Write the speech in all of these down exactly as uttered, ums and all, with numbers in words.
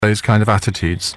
those kind of attitudes?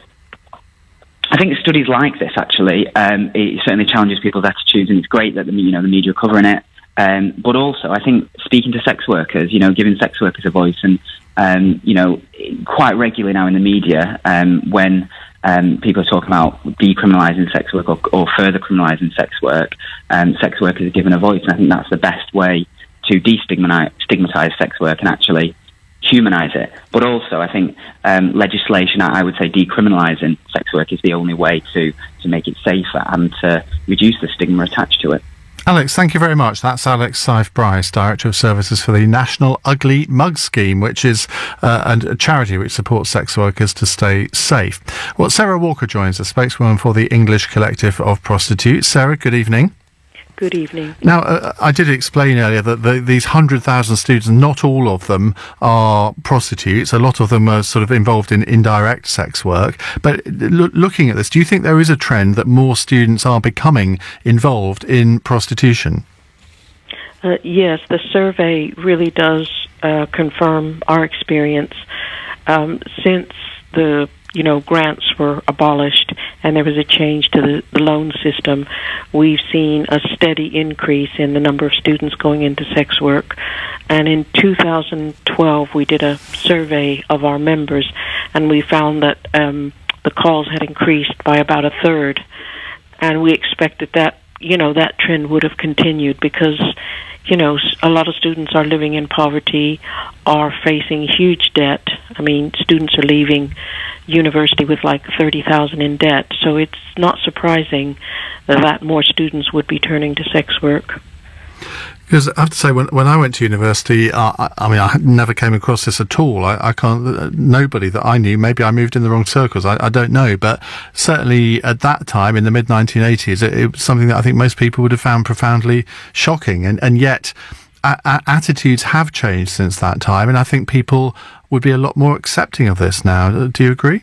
I think studies like this, actually, um, it certainly challenges people's attitudes, and it's great that the, you know, the media are covering it. Um, but also, I think speaking to sex workers, you know, giving sex workers a voice, and um, you know, quite regularly now in the media, um, when um, people are talking about decriminalising sex work or, or further criminalising sex work, um, sex workers are given a voice, and I think that's the best way to destigmatise sex work and actually humanise it. But also, I think um, legislation, I would say decriminalising sex work is the only way to, to make it safer and to reduce the stigma attached to it. Alex, thank you very much. That's Alex Seif-Bryce, Director of Services for the National Ugly Mug Scheme, which is uh, a charity which supports sex workers to stay safe. Well, Sarah Walker joins us, spokeswoman for the English Collective of Prostitutes. Sarah, good evening. Good evening. Now, uh, I did explain earlier that the, these one hundred thousand students, not all of them are prostitutes. A lot of them are sort of involved in indirect sex work. But lo- looking at this, do you think there is a trend that more students are becoming involved in prostitution? Uh, yes, the survey really does uh, confirm our experience. Um, since the you know, grants were abolished and there was a change to the, the loan system, we've seen a steady increase in the number of students going into sex work. And in two thousand twelve, we did a survey of our members, and we found that um, the calls had increased by about a third. And we expected that, you know, that trend would have continued because, you know, a lot of students are living in poverty, are facing huge debt. I mean, students are leaving university with like thirty thousand in debt, so it's not surprising that more students would be turning to sex work. Because I have to say, when when I went to university, uh, I, I mean, I never came across this at all. I, I can't, uh, nobody that I knew, maybe I moved in the wrong circles, I, I don't know, but certainly at that time, in the mid nineteen eighties, it, it was something that I think most people would have found profoundly shocking, and, and yet a- a- attitudes have changed since that time, and I think people would be a lot more accepting of this now. Do you agree?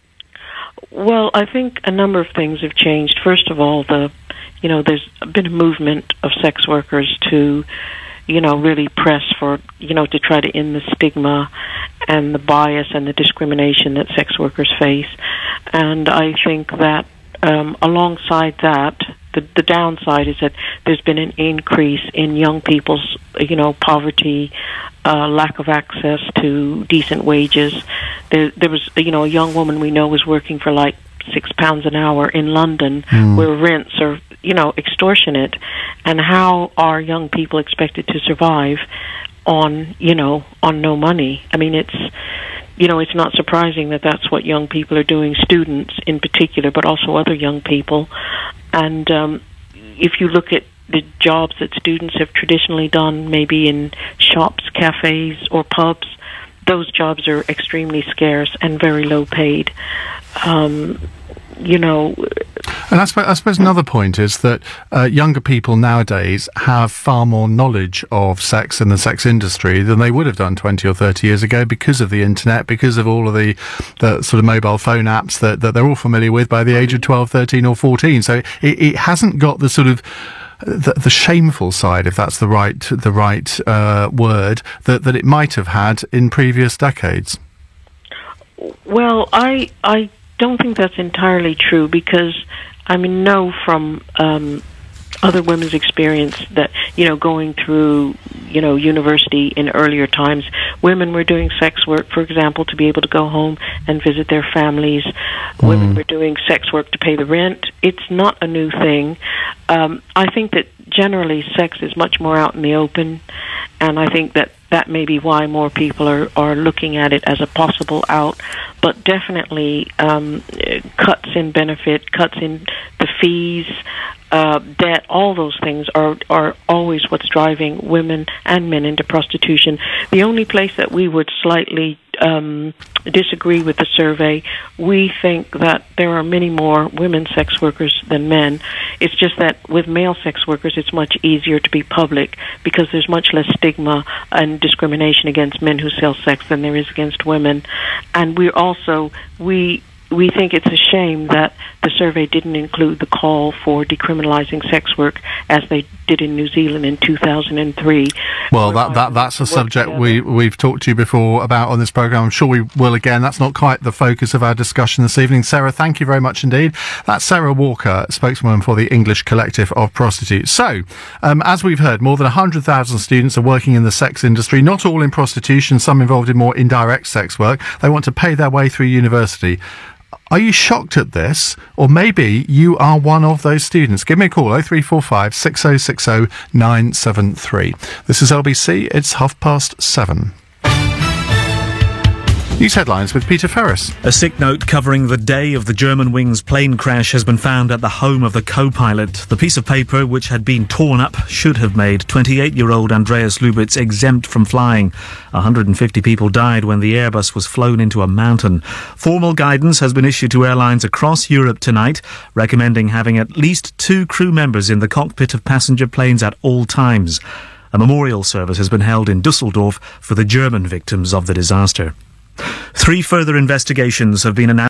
Well, I think a number of things have changed. First of all, the you know, there's been a movement of sex workers to, you know, really press for, you know, to try to end the stigma and the bias and the discrimination that sex workers face. And I think that um, alongside that, the, the downside is that there's been an increase in young people's, you know, poverty, uh, lack of access to decent wages. There, there was, you know, a young woman we know was working for like six pounds an hour in London, mm. where rents are, you know, extortionate. And how are young people expected to survive on, you know, on no money? I mean, it's, you know, it's not surprising that that's what young people are doing, students in particular, but also other young people. And um, if you look at the jobs that students have traditionally done, maybe in shops, cafes, or pubs, those jobs are extremely scarce and very low paid. Um, you know... And I suppose, I suppose another point is that uh, younger people nowadays have far more knowledge of sex and the sex industry than they would have done twenty or thirty years ago because of the internet, because of all of the, the sort of mobile phone apps that, that they're all familiar with by the age of twelve, thirteen or fourteen. So it, it hasn't got the sort of The, the shameful side, if that's the right the right uh, word, that, that it might have had in previous decades. Well, I I don't think that's entirely true, because I mean, know from um, other women's experience that, you know, going through, you know, university in earlier times, women were doing sex work, for example, to be able to go home and visit their families. Mm. Women were doing sex work to pay the rent. It's not a new thing. Um, I think that generally sex is much more out in the open, and I think that that may be why more people are, are looking at it as a possible out. But definitely um, cuts in benefit, cuts in the fees, uh, debt, all those things are, are always what's driving women and men into prostitution. The only place that we would slightly um, disagree with the survey, we think that there are many more women sex workers than men. It's just that with male sex workers, it's much easier to be public because there's much less stigma and discrimination against men who sell sex than there is against women. And we're also, we we think it's a shame that the survey didn't include the call for decriminalising sex work as they did in New Zealand in two thousand three. Well, that, that that's a subject we, we've talked to you before about on this programme. I'm sure we will again. That's not quite the focus of our discussion this evening. Sarah, thank you very much indeed. That's Sarah Walker, spokeswoman for the English Collective of Prostitutes. So, um, as we've heard, more than one hundred thousand students are working in the sex industry, not all in prostitution, some involved in more indirect sex work. They want to pay their way through university. Are you shocked at this? Or maybe you are one of those students. Give me a call, oh three four five, six oh six oh, nine seven three. This is L B C, it's half past seven. News headlines with Peter Ferris. A sick note covering the day of the Germanwings plane crash has been found at the home of the co-pilot. The piece of paper, which had been torn up, should have made twenty-eight-year-old Andreas Lubitz exempt from flying. one hundred fifty people died when the Airbus was flown into a mountain. Formal guidance has been issued to airlines across Europe tonight, recommending having at least two crew members in the cockpit of passenger planes at all times. A memorial service has been held in Dusseldorf for the German victims of the disaster. Three further investigations have been announced.